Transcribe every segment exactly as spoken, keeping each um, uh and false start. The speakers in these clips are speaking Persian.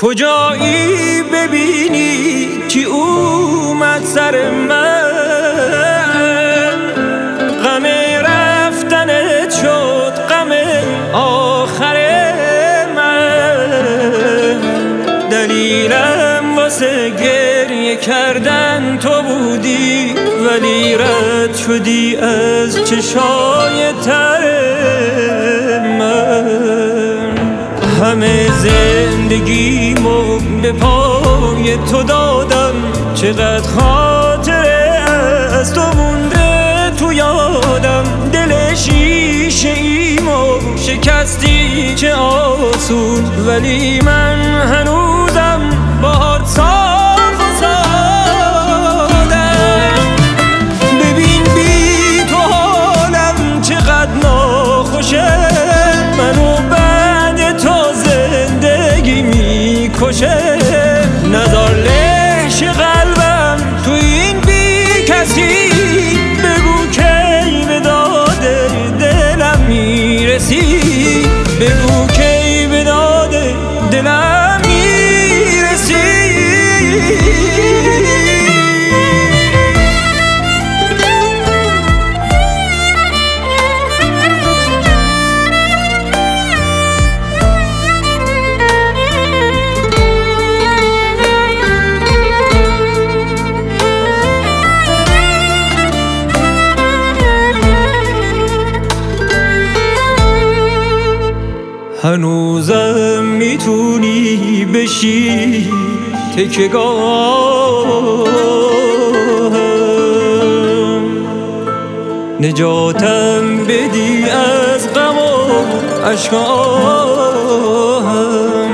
کجایی ببینی که اومد سر من، غم رفتنت شد غم آخر من. دلیلم واسه گریه کردن تو بودی، ولی رد شدی از چشای تر من. همه زندگیمو به پای تو دادم، چقدر خاطره از تو مونده تو یادم. دل شیشه ایمو شکستی چه آسون، ولی من هنوزم باهات صاف و سادم. ببین بی تو حالم چقدر ناخوشه، منو بعد تو زندگی میکشه. نزار لهش قلبم تو این بی کسی، بگو کی به داد دلم میرسی، بگو کی به داد دلم میرسی. هنوزم میتونی بشی تکیه‌گاهم، نجاتم بدی از غم و اشکام.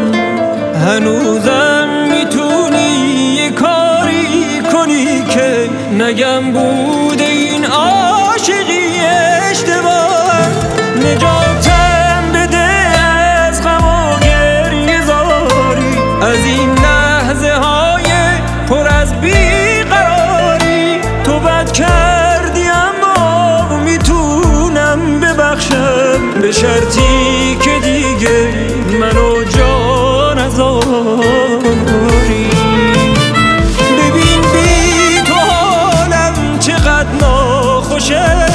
هنوزم میتونی یه کاری کنی که نگم بوده این عاشقی اشتباه. نجاتم از این لحظه های پر از بیقراری. تو بد کردی اما میتونم ببخشم، به شرطی که دیگه منو جا نذاری. ببین بی تو حالم چقدر ناخوشه،